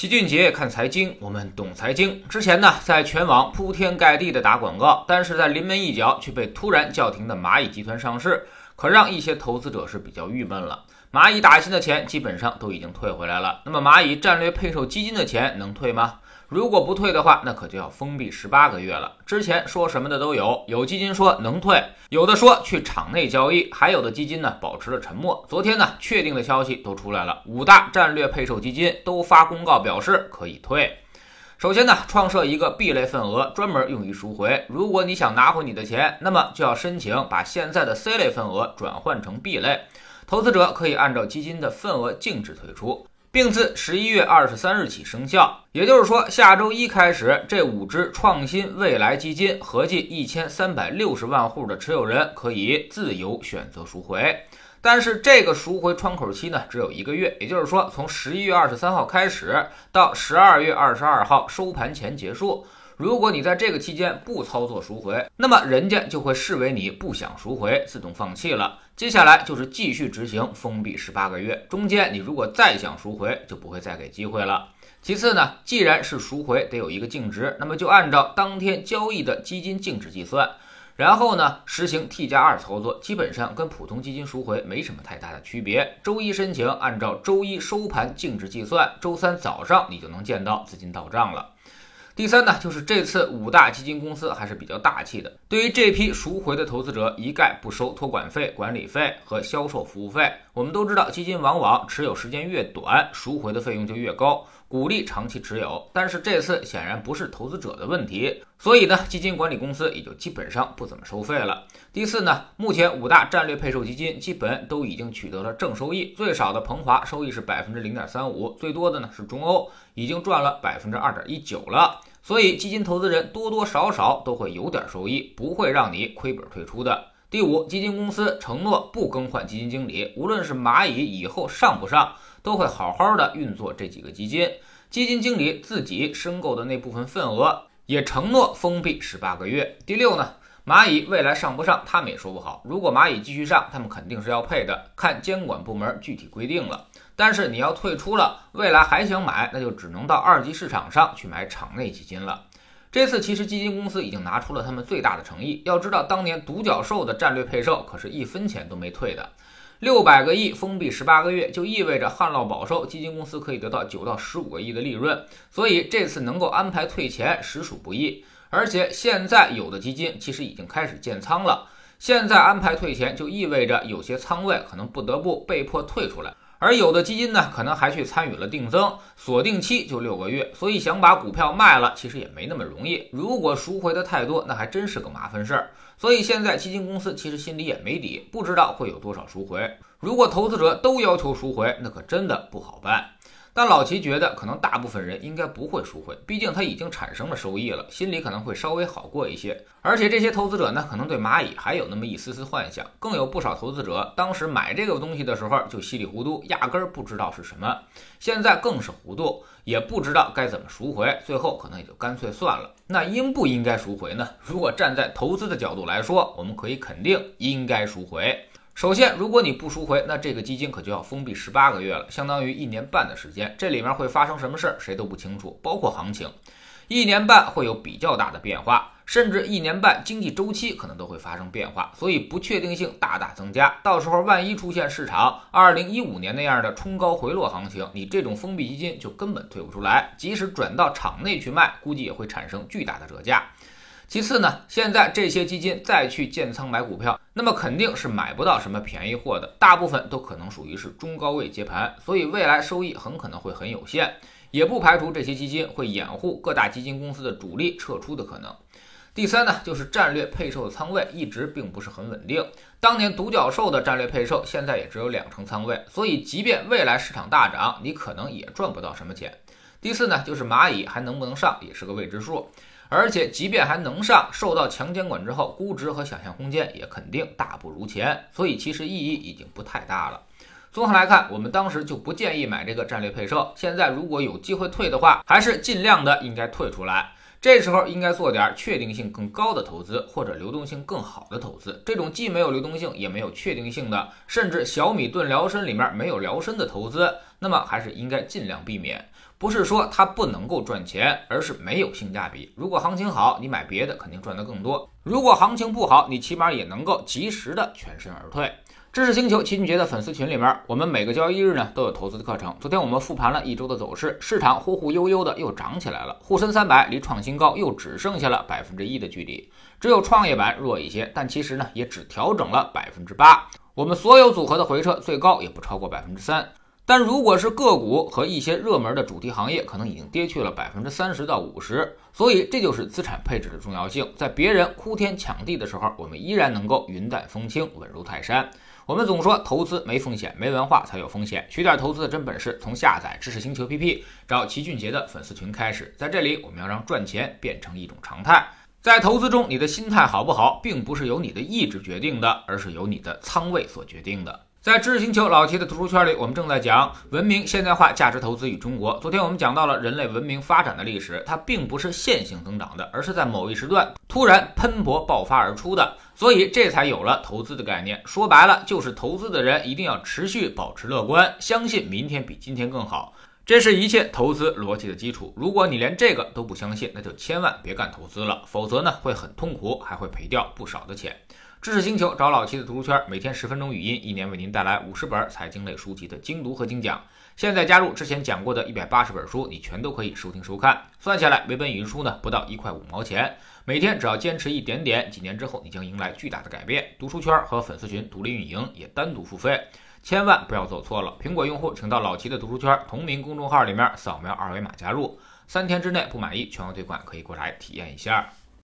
齐俊杰看财经，我们懂财经。之前呢，在全网铺天盖地的打广告，但是在临门一脚却被突然叫停的蚂蚁集团上市，可让一些投资者是比较郁闷了。蚂蚁打新的钱基本上都已经退回来了，那么蚂蚁战略配售基金的钱能退吗？如果不退的话，那可就要封闭18个月了。之前说什么的都有，有基金说能退，有的说去场内交易，还有的基金呢保持了沉默。昨天呢，确定的消息都出来了，5大战略配售基金都发公告表示可以退。首先呢，创设一个 B 类份额，专门用于赎回。如果你想拿回你的钱，那么就要申请把现在的 C 类份额转换成 B 类，投资者可以按照基金的份额净值退出，并自11月23日起生效。也就是说，下周一开始，这5只创新未来基金合计1360万户的持有人可以自由选择赎回。但是这个赎回窗口期呢，只有1个月，也就是说，从11月23号开始到12月22号收盘前结束。如果你在这个期间不操作赎回，那么人家就会视为你不想赎回，自动放弃了。接下来就是继续执行封闭18个月，中间你如果再想赎回，就不会再给机会了。其次呢，既然是赎回得有一个净值，那么就按照当天交易的基金净值计算，然后呢实行 T+2 操作，基本上跟普通基金赎回没什么太大的区别。周一申请，按照周一收盘净值计算，周三早上你就能见到资金到账了。第三呢，就是这次5大基金公司还是比较大气的，对于这批赎回的投资者一概不收托管费、管理费和销售服务费。我们都知道，基金往往持有时间越短，赎回的费用就越高，鼓励长期持有。但是这次显然不是投资者的问题，所以呢，基金管理公司也就基本上不怎么收费了。第四呢，目前5大战略配售基金基本都已经取得了正收益，最少的鹏华收益是 0.35%， 最多的呢是中欧，已经赚了 2.19% 了。所以基金投资人多多少少都会有点收益，不会让你亏本退出的。第五，基金公司承诺不更换基金经理，无论是蚂蚁以后上不上，都会好好的运作这几个基金。基金经理自己申购的那部分份额也承诺封闭18个月。第六呢，蚂蚁未来上不上他们也说不好，如果蚂蚁继续上，他们肯定是要配的，看监管部门具体规定了。但是你要退出了，未来还想买，那就只能到二级市场上去买场内基金了。这次其实基金公司已经拿出了他们最大的诚意，要知道当年独角兽的战略配售可是1分钱都没退的，600个亿封闭18个月，就意味着旱涝保收，基金公司可以得到9到15个亿的利润，所以这次能够安排退钱实属不易。而且现在有的基金其实已经开始建仓了，现在安排退钱就意味着有些仓位可能不得不被迫退出来，而有的基金呢，可能还去参与了定增，锁定期就6个月，所以想把股票卖了，其实也没那么容易。如果赎回的太多，那还真是个麻烦事儿。所以现在基金公司其实心里也没底，不知道会有多少赎回。如果投资者都要求赎回，那可真的不好办。但老齐觉得可能大部分人应该不会赎回，毕竟他已经产生了收益了，心里可能会稍微好过一些。而且这些投资者呢，可能对蚂蚁还有那么一丝丝幻想，更有不少投资者当时买这个东西的时候就稀里糊涂，压根儿不知道是什么，现在更是糊涂，也不知道该怎么赎回，最后可能也就干脆算了。那应不应该赎回呢？如果站在投资的角度来说，我们可以肯定应该赎回。首先，如果你不赎回，那这个基金可就要封闭18个月了，相当于1年半的时间。这里面会发生什么事谁都不清楚，包括行情。1年半会有比较大的变化，甚至1年半经济周期可能都会发生变化，所以不确定性大大增加。到时候万一出现市场2015年那样的冲高回落行情，你这种封闭基金就根本退不出来，即使转到场内去卖，估计也会产生巨大的折价。其次呢，现在这些基金再去建仓买股票，那么肯定是买不到什么便宜货的，大部分都可能属于是中高位接盘，所以未来收益很可能会很有限，也不排除这些基金会掩护各大基金公司的主力撤出的可能。第三呢，就是战略配售的仓位一直并不是很稳定，当年独角兽的战略配售现在也只有2成仓位，所以即便未来市场大涨，你可能也赚不到什么钱。第四呢，就是蚂蚁还能不能上也是个未知数，而且即便还能上，受到强监管之后，估值和想象空间也肯定大不如前，所以其实意义已经不太大了。综合来看，我们当时就不建议买这个战略配售，现在如果有机会退的话，还是尽量的应该退出来。这时候应该做点确定性更高的投资，或者流动性更好的投资。这种既没有流动性也没有确定性的，甚至小米炖辽参里面没有辽参的投资，那么还是应该尽量避免。 不是说它不能够赚钱，而是没有性价比。如果行情好，你买别的肯定赚得更多；如果行情不好，你起码也能够及时的全身而退。知识星球齐俊杰的粉丝群里面，我们每个交易日呢都有投资的课程。昨天我们复盘了一周的走势，市场忽忽悠悠的又涨起来了，沪深300离创新高又只剩下了1%的距离，只有创业板弱一些，但其实呢也只调整了8%。我们所有组合的回撤最高也不超过3%。但如果是个股和一些热门的主题行业，可能已经跌去了30%到50%。所以这就是资产配置的重要性，在别人哭天抢地的时候，我们依然能够云淡风轻，稳如泰山。我们总说投资没风险，没文化才有风险。学点投资的真本事，从下载知识星球 APP 找齐俊杰的粉丝群开始。在这里，我们要让赚钱变成一种常态。在投资中，你的心态好不好，并不是由你的意志决定的，而是由你的仓位所决定的。在知识星球老齐的读书圈里，我们正在讲文明现代化价值投资与中国。昨天我们讲到了人类文明发展的历史，它并不是线性增长的，而是在某一时段突然喷薄爆发而出的，所以这才有了投资的概念。说白了，就是投资的人一定要持续保持乐观，相信明天比今天更好。这是一切投资逻辑的基础。如果你连这个都不相信，那就千万别干投资了，否则呢会很痛苦，还会赔掉不少的钱。知识星球找老齐的读书圈，每天10分钟语音，一年为您带来50本财经类书籍的精读和精讲。现在加入之前讲过的180本书，你全都可以收听收看。算下来每本语音书呢不到1块5毛钱，每天只要坚持一点点，几年之后你将迎来巨大的改变。读书圈和粉丝群独立运营，也单独付费。千万不要走错了，苹果用户请到老齐的读书圈同名公众号里面扫描2维码加入，3天之内不满意全额退款，可以过来体验一下。